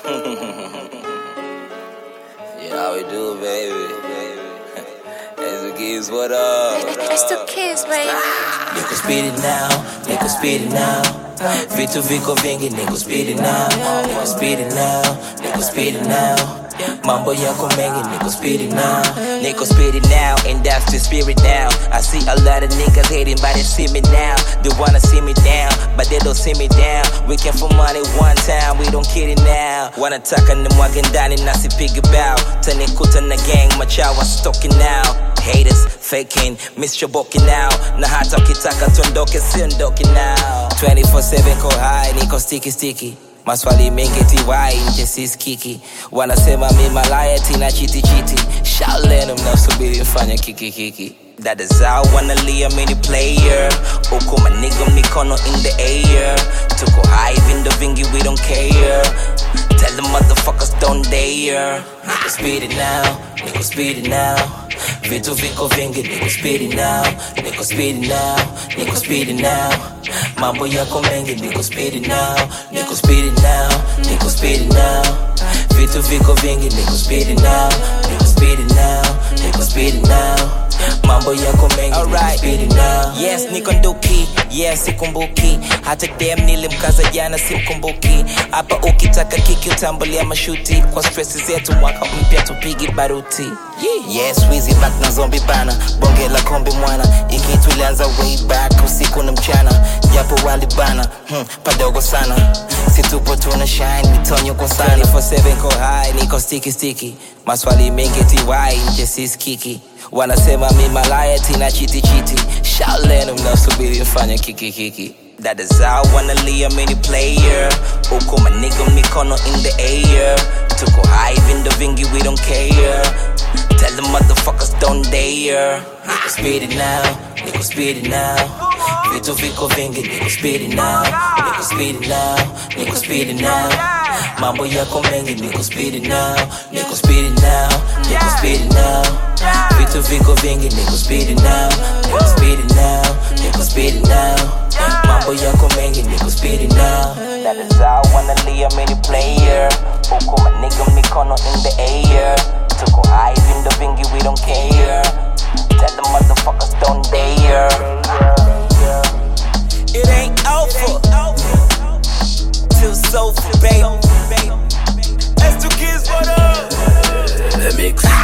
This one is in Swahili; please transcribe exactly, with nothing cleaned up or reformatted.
You know how we do, baby. It's the kids, what up? It's the kids, baby. Niko speed it now, niko speed it now. Vitu viko vingi, niko speed it now. Niko speed it now, niko speed it now. Mambo yako mengi, niko speed it now. Niko speed it now, and that's the spirit now. I see a lot of niggas hating, but they see me now. They wanna see me down, but they don't see me down. We came for money one time, we don't kid it now. Wanataka nimwage ndani nasipige bow. Tanikuta na gang, machawa stalking now. Haters faking, mischoboki now. Na hata ukitaka tuondoke siondoki now. twenty-four seven ko high, niko sticky sticky. Maswali mengi tiwai nje siskiki. Wanasema mi malaya tina chiti chiti. Shaolin mnasubiri mfanya kiki kiki. That is how wanna leave mini player. Uko maniga mikono in the air. Tuko high vindo vingi we don't care. Tell the motherfuckers don't dare. Nigga speed it now, nigga speed it now. Vitu viko vingi, nigga speed it now. Nigga speed it now, nigga speed it now. Mambo yako mengi, nigga speed it now. Nigga speed it now, nigga speed it now. Vitu viko vingi, nigga speed it now. Nigga speed it now, nigga speed it now. Mambo yako mengi, nigga speed it now. Yes, niko nduki, yes sikumbuki. Hata dem nilimkaza jana simkumbuki. Hapa ukitaka kiki utambulia mashuti. Kwa stressi zetu mwaka mpya tupigi baruti. Yes, Weezy back na zombie bana. Bonge la kombi mwana. Iki tulianza way back usiku na mchana. Japo wali bana, hmm, padogo sana. Situpo tuna shine, mitonyo kwa sana. twenty-four seven ko high, niko sticky sticky. Maswali mengi tiwai nje siskiki. Wanasema mi malaya tina chiti chiti. Shaolin mnasubiri mfanya kiki kiki. That is how wanna leave mini player. Uko maniga mikono in the air. Tuko high vindo vingi we don't care. Tell the motherfuckers don't dare. Nigga speed it now, nigga speed it now. Vitu viko vingi, nigga speed it now. Nigga speed it now, nigga speed it now. Mambo yako mengi, nigga speed it now. Nigga speed it now, nigga speed it now. Vitu viko vingi, nigga speed it now. Nigga speed it now, nigga speed it now. Mambo yako mengi, nigga speed it now. That is how I wanna leave mini player. Uko maniga mikono in the air. Tuko high vindo vingi we don't care. Tell the motherfuckers don't dare. It ain't over till it's over, baby. That's two kids, what up? The mix.